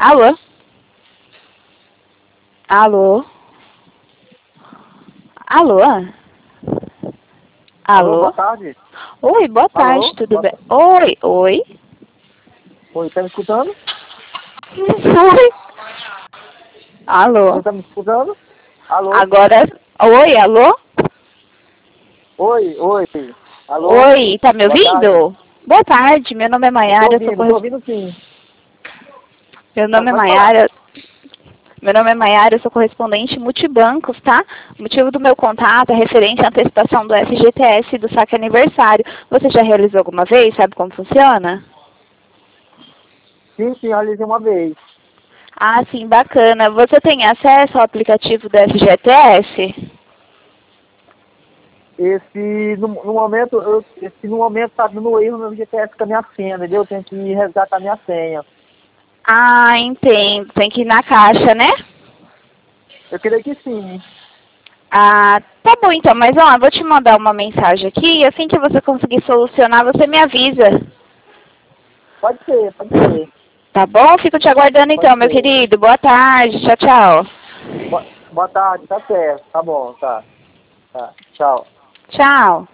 Alô? Alô? Alô? Alô, boa Alô? tarde. Oi, boa tarde, Alô? tudo bem? Oi, oi? Oi, tá me escutando? Oi? Alô? Você tá me escutando? Alô? Agora, oi, alô? Oi, oi. Alô? Oi, tá me Boa tarde. ouvindo? Boa tarde, meu nome é Eu tô Maiara, eu sou ouvindo, tô ouvindo sim. Meu nome é Pode falar. Maiara. Meu nome é Maiara, eu sou correspondente multibancos, tá? O motivo do meu contato é referente à antecipação do FGTS do saque aniversário. Você já realizou alguma vez? Sabe como funciona? Sim, realizei uma vez. Ah, sim, bacana. Você tem acesso ao aplicativo do FGTS? No momento tá dando erro no GPS com a minha senha, entendeu? Eu tenho que resgatar minha senha. Ah, entendo. Tem que ir na caixa, né? Eu creio que sim. Ah, tá bom então, mas ó, eu vou te mandar uma mensagem aqui e assim que você conseguir solucionar, você me avisa. Pode ser, pode ser. Tá bom? Fico te aguardando então, Pode meu ser. querido. Boa tarde. Tchau, tchau. Boa tarde, tá certo. Tá bom, tá. Tá. Tchau. Tchau.